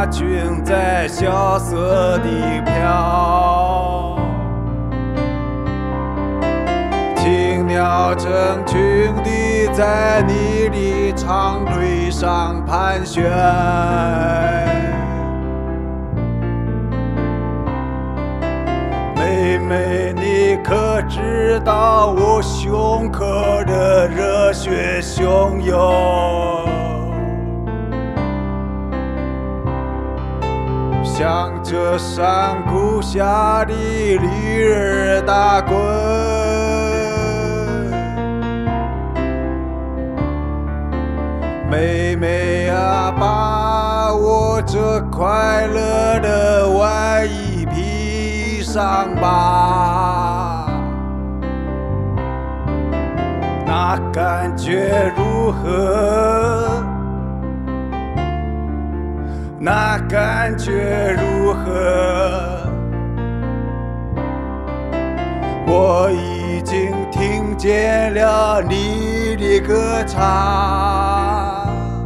群在萧瑟地飘，青鸟成群地在你的长腿上盘旋。妹妹，你可知道我胸口的热血汹涌？向着山谷下的驴儿打滚，妹妹啊，把我这快乐的外衣披上吧，那感觉如何？那感觉如何？我已经听见了你的歌唱。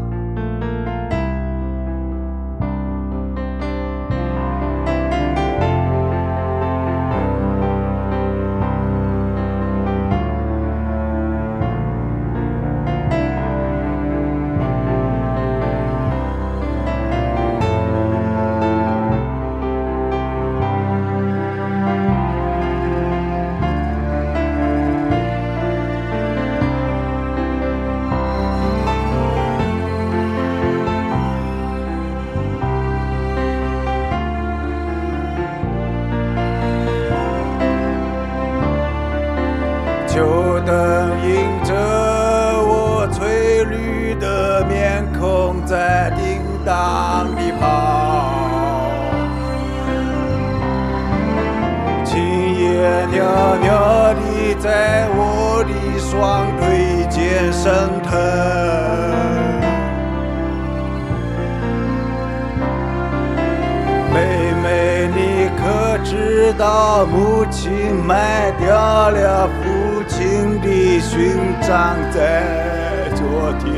秋灯映着我翠绿的面孔在叮当地跑，琴叶袅袅地在我的双腿间升腾。妹妹，你可知道母亲卖掉了父亲的勋章在昨天，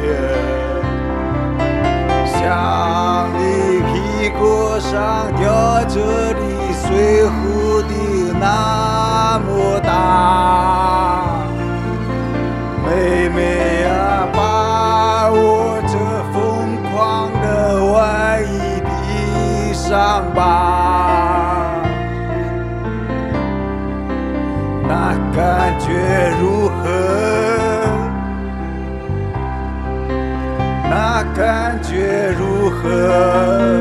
像你屁股上吊着的水壶的那么大。妹妹啊，把我这疯狂的外衣披上吧，那感觉如何？那感觉如何？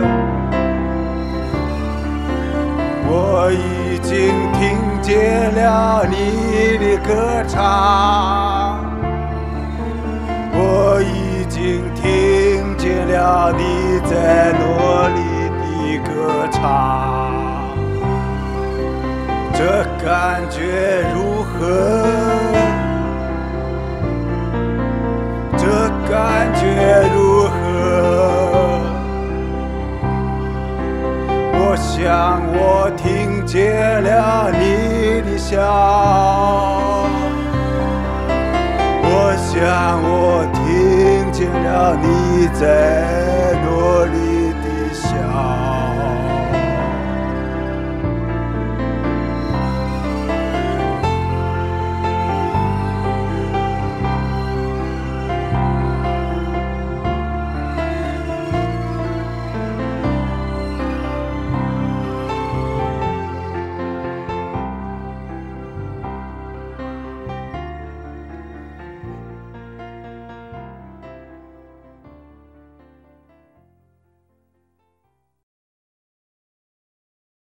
我已经听见了你的歌唱，我已经听见了你在努力的歌唱。这感觉如何？这感觉如何？我想我听见了你的笑，我想我听见了你在努力